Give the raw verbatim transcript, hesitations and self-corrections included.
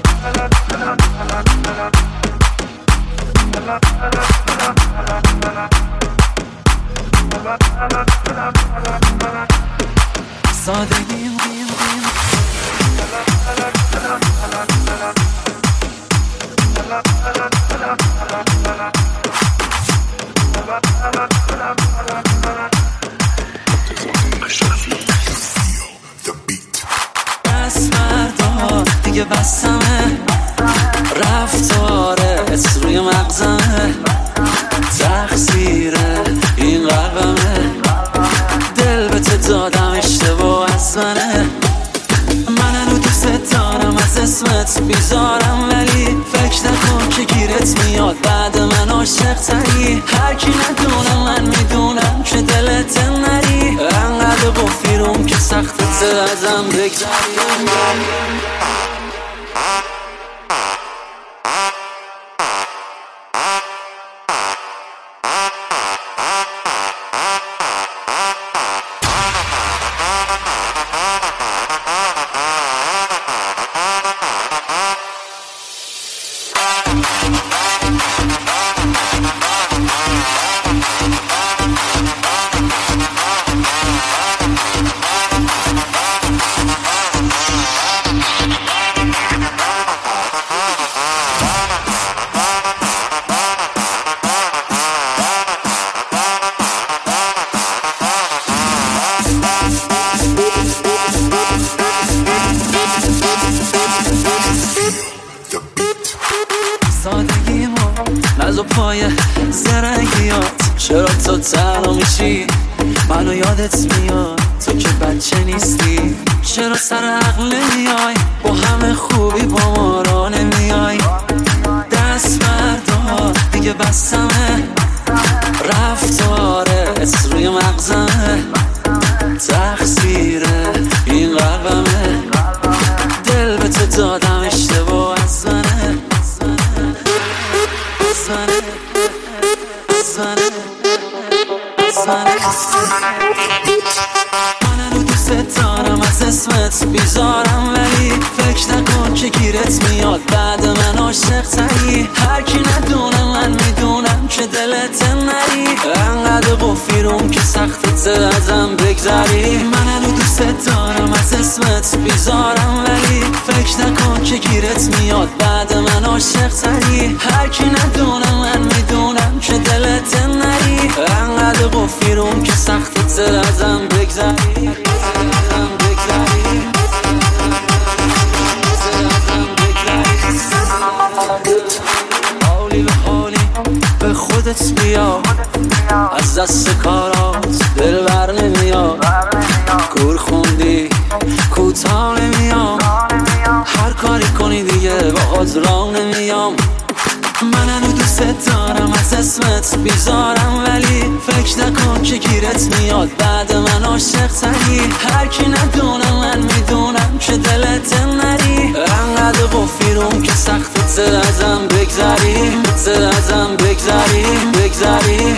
سادگیم گیم گیم دست مردا دیگه بسمه رفتارت روی مغزمه تقصیره این قلبمه دل به تو دادم اشتباه از منه من هنو دوست دارم از اسمت بیزارم ولی فکر نکن که گیرت میاد بعد من عاشق تری هر کی ندونه من میدونم که دلت نری انقدر بفیروم که سختت ازم بگذری سادگیمو نزو پای زرنگیات چرا تو تنها میشی منو یادت میاد تو که بچه نیستی چرا سر عقل نمیای با همه خوبی با ما را نمیای دست مردا دیگه بسمه رفتارت روی مغزمه تقصیره این قلبمه دل به تو دادم اشتباه از منه من هنو دوست دارم از اسمت بیزارم ولی فکر نکن که گیرت میاد بعد من عاشق تری هر کی ندونه من میدونم که دلت نری انقدر بفیروم که سختت ازم بگذری من هنو دوست دارم از اسمت بیزارم ولی فکر نکن که گیرت میاد بعد من عاشق تری هر کی ندونه من میدونم که دلت نری انقدر بفیروم که سختت ازم بگذری حالی به حالی به خودت بیا از دست کارات دل بر نمیاد کور خوندی کوتاه نمیام هر کاری کنی دیگه باهات راه نمیام من هنو دوست دارم از اسمت بیزارم ولی فکر نکن که گیرت میاد بعد من عاشق تری هر کی ندونه من میدونم که دلت نری انقدر بفیروم که سختت ازم بگذری ازم بگذری بگذری